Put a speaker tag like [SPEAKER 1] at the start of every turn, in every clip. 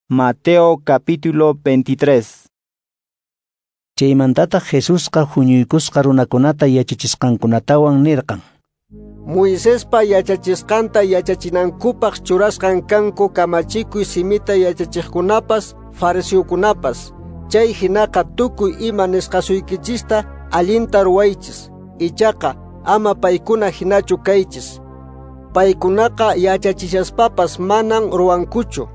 [SPEAKER 1] Mateo capítulo 23.
[SPEAKER 2] Chaymantata Jesusqa huñuykusqa runakunata yachachisqankunatawan nirqan:
[SPEAKER 3] Moisespa yachachisqanta yachachinankupaq churasqan kanku kamachikuy simita yachachiqkunapas fariseokunapas. Chay hinaqa tukuy ima nisqasuykichista allinta ruwaychis, ichaqa ama paykuna hinachu kaychis. Paykunaqa yachachishaspapas manan ruwankuchu.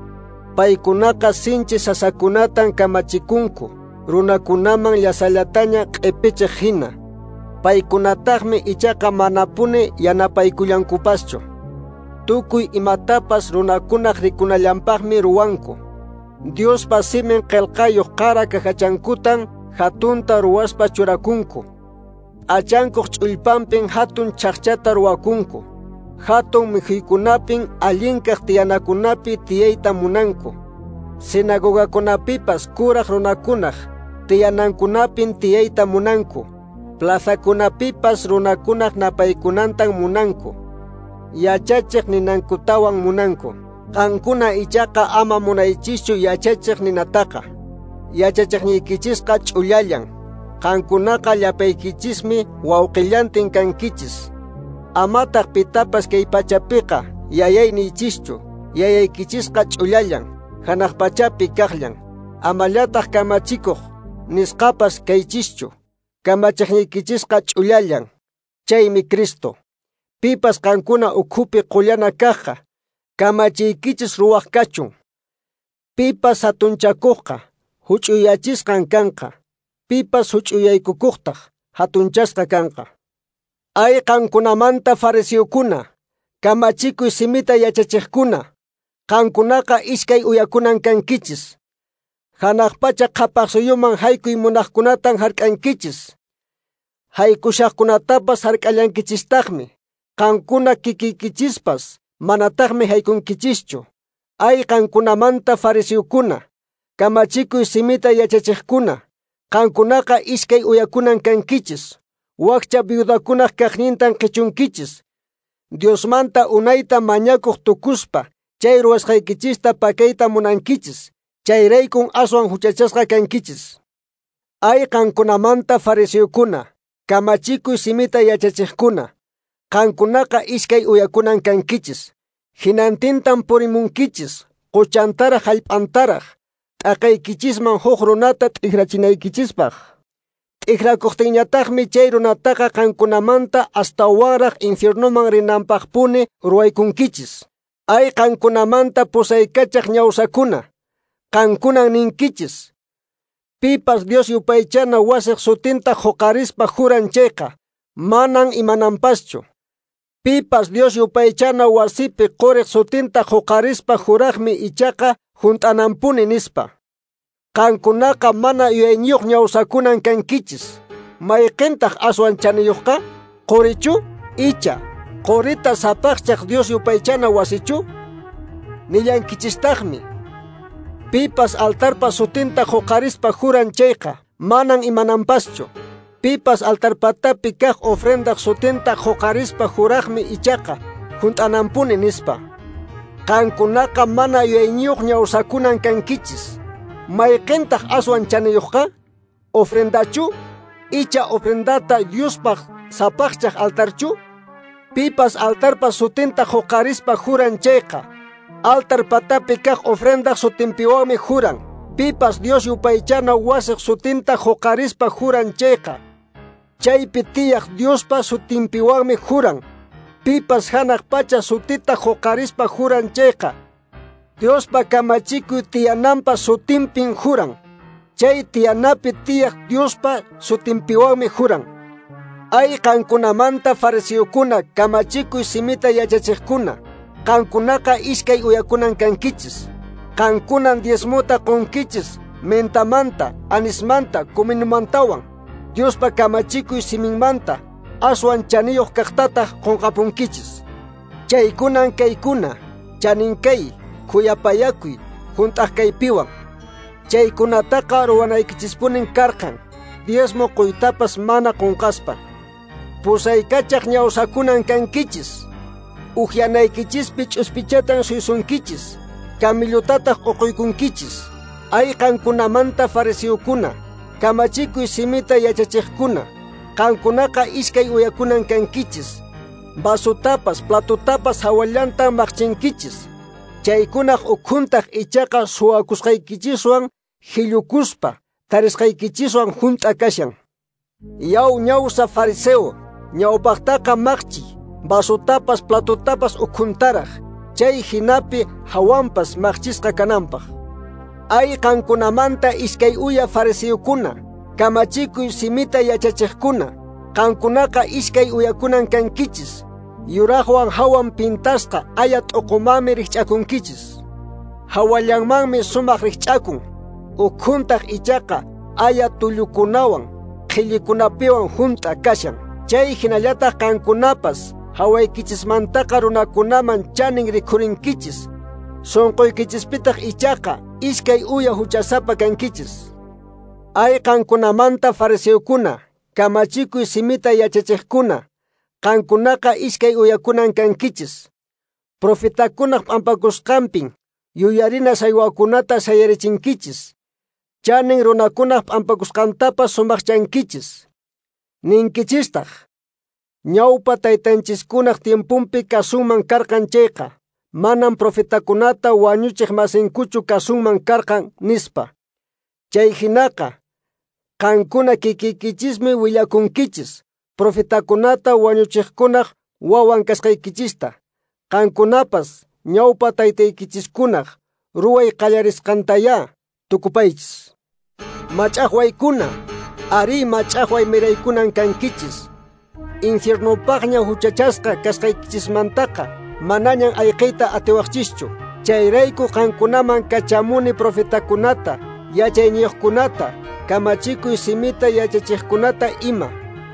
[SPEAKER 3] Paykunaqa sinchi sasakunatan kamachikunku, runakunaman llasallataña q'ipichiq hina. Paykunataqmi ichaqa manapuni yanapaykullankupaschu. Tukuy imatapas runakunaq rikunallanpaqmi ruwanku. Diospa simin qillqayuq qara kajachankutan hatunta ruwaspa churakunku. Achankuq ch'ullpanpin hatun chaqchata ruwakunku. Hatun mijuykunapin allinkaq tiyanakunapi tiyayta munanku. Sinagogakunapipas kuraq runakunaq tiyanankunapin tiyayta munanku. Plazakunapipas runakunaq napaykunantan munanku. Yachachiq ninankutawan munanku. Qankuna ichaqa ama munaychischu yachachiq ninataqa. Yachachiqniykichisqa ch'ullallan. Qankunaqa llapaykichismi wawqillantin kankichis. Amataq pitapas kay pachapiqa yayayniychischu. Yayaykichisqa ch'ullallan, hanaq pachapi kaqllan. Amallataq kamachikuq nisqapas kaychischu. Kamachiqniykichisqa ch'ullallan. Chaymi Cristo. Pipas qankuna ukhupi qullana kaqqa kamachiykichis ruwaq kachun. Pipas hatunchakuqqa huch'uyachisqan kanqa. Pipas huch'uyaykukuqtaq hatunchasqa kanqa. Ay qankunamanta fariseokuna, kamachikuy simita yachachiqkuna, qankunaqa iskay uyakunan kankichis. Hanaq pacha qhapaq suyuman haykuy munaqkunatan hark'ankichis. Haykushaqkunatapas hark'allankichistaqmi. Qankuna kikiykichispas manataqmi haykunkichischu. Ay qankunamanta fariseokuna, kamachikuy simita yachachiqkuna, qankunaqa iskay uyakunan kankichis. Wakcha viudakunaq kaqnintan qichunkichis. Diosmanta unayta mañakuq tukuspa chay ruwasqaykichista pakayta munankichis. Chayraykun aswan huchachasqa kankichis. Ay qankunamanta fariseokuna, kamachikuy simita yachachiqkuna, qankunaqa iskay uyakunan kankichis. Hinantintan purimunkichis, quchantaraq hallp'antaraq, t'aqaykichisman huk runata t'ikhrachinaykichispaq. T'ikhakuqtinñataqmi chay runataqa qankunamanta astawanraq infiernuman rinanpaqpuni ruwaykunkichis. Ay qankunamanta pusaykachaq ñawsakuna, qankunan ninkichis: Pipas Dios yupaychana wasiq sutinta huqarispa juran chayqa manan imananpaschu. Pipas Dios yupaychana wasipi quriq sutinta huqarispa juraqmi ichaqa hunt'ananpuni nispa. Qankunaqa mana yuyayniyuq ñawsakunan kankichis. Mayqintaq aswan chaniyuqqa? Qurichu? Icha qurita sapaqchaq Dios yupaychana wasichu? Nillankichistaqmi: Pipas altarpa sutinta huqarispa juran chayqa manan imananpaschu. Pipas altarpatapi kaq ofrendaq sutinta huqarispa juraqmi ichaqa hunt'ananpuni nispa. Qankunaqa mana yuyayniyuq ñawsakunan kankichis. Mayqintaq aswan chaniyuqqa? Ofrendachu? Icha ofrendata Diospaq sapaqchaq altarchu? Pipas altarpa sutinta huqarispa juran chayqa altarpatapi kaq ofrendaq sutinpiwanmi juran. Pipas Dios yupaychana wasiq sutinta huqarispa juran chayqa chaypi tiyaq Diospa sutinpiwanmi juran. Pipas hanaq pacha sutita huqarispa juran chayqa Diospa kamachikuy tiyananpa sutinpin juran. Chay tiyanapi tiyaq Diospa sutinpiwanmi juran. Ay qankunamanta fariseokuna, kamachikuy simita yachachiqkuna, qankunaqa iskay uyakunan kankichis. Qankunan diezmuta qunkichis mentamanta, anismanta, kuminumantawan. Diospa kamachikuy siminmanta aswan chaniyuq kaqtataq qunqapunkichis. Chaykunan kaykuna, chaninkay, kuyapayakuy, hunt'aqkaypiwan. Chaykunataqa ruwanaykichispunin karqan, diezmo quytapas mana qunqaspa. Pusaykachaq ñawsakunan kankichis. Uqyanaykichispi ch'uspichatan suysunkichis. camillotataq uquykunkichis. Ay qankunamanta fariseukuna, kamachikuy simita yachachiqkuna, qankunaqa iskay uyakunan kankichis. Basutapas, platutapas hawallanta maqchinkichis. Chaykunaq ukhuntaq ichaqa suwakusqaykichiswan hillukuspa, tarisqaykichiswan hunt'a kashan. Yaw ñawsa fariseo, ñawpaqtaqa maqchi, basutapas, platutapas ukhuntaraq, chay hinapi hawanpas maqchisqa kananpaq. Ay qankunamanta iskay uya fariseukuna, kamachikuy simita yachachiqkuna, qankunaqa iskay uyakunan kankichis. Yuraqwan hawan pintasqa aya t'uqumami rikch'akunkichis. Hawallanmanmi sumaq rikch'akun. Ukhuntaq ichaqa aya tullukunawan, qhillikunapiwan hunt'a kashan. Chay hinallataq qankunapas hawaykichismantaqa runakunaman chanin rikhurinkichis. Sunquykichispitaq ichaqa iskay uya huchasapa kankichis. Ay qankunamanta fariseukuna, kamachikuy simita yachachiqkuna, qankunaqa iskay uyakunan kankichis. Profetakunaq p'ampakusqanpin yuyarina saywakunata sayarichinkichis. Chanin runakunaq p'ampakusqantapas sumaqchankichis. Ninkichistaq, ñawpa taytanchiskunaq tiempunpi kasunman karqan chayqa, manam profetakunata wañuchiq masinkuchu kasunman karqan nispa. Chay hinaqa, qankuna kikiykichismi willakunkichis, profetakunata wañuchiqkunaq wawan kasqaykichista. Qankunapas ñawpa taytaykichiskunaq ruway qallarisqantaya tukupaychis. Mach'aqwaykuna, ari mach'aqway miraykunan kankichis. Infiernupaqña huchachasqa kasqaykichismantaqa manañan ayqiyta atiwaqchischu. Chayrayku qankunaman kachamuni profetakunata, yachayniyuqkunata, kamachikuy simita yachachiqkunata ima.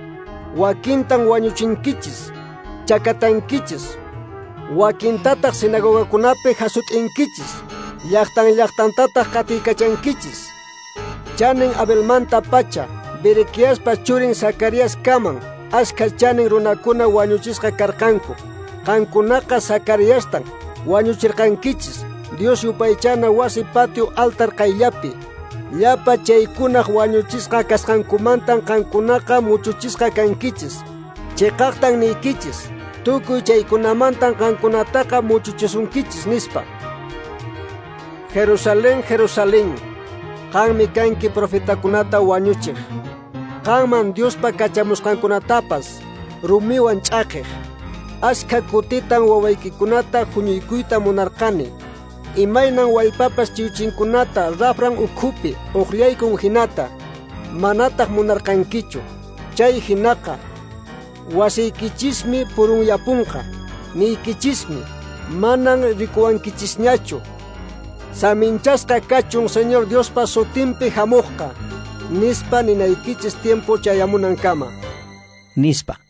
[SPEAKER 3] Wakintan wañuchinkichis, chakatankichis. Wakintataq sinagogakunapi hasut'inkichis, llaqtantataq qatiykachankichis. Chanin Abelmanta pacha, Berequiaspa churin Zacarias kaman, askha chanin runakuna wañuchisqa karqanku. Qankunaqa Zacariastan wañuchirqankichis, Dios yupaychana wasi patio altar qayllapi. Llapa chaykunaq wañuchisqa kasqankumantan qankunaqa muchuchisqa kankichis. Chiqaqtan niykichis, tukuy chaykunamantan qankunataqa muchuchisunkichis nispa. Jerusalén, Jerusalén, qanmi kanki profetakunata wañuchiq. Qanman Diospa kachamusqankunatapas rumiwan ch'aqiq. Askha kutitan wawaykikunata huñuykuyta munarqani. Imaynan wallpapas chiwchinkunata rafran ukhupi uqllaykun hinata, manataq munarqankichu. Chay hinaqa, wasiykichismi purunyapunqa, niykichismi, manan rikuwankichisñachu. Saminchasqa kachun Señor Diospa sutinpi hamuqqa, nispa ninaykichis tiempo chayamunankama.
[SPEAKER 2] Nispa.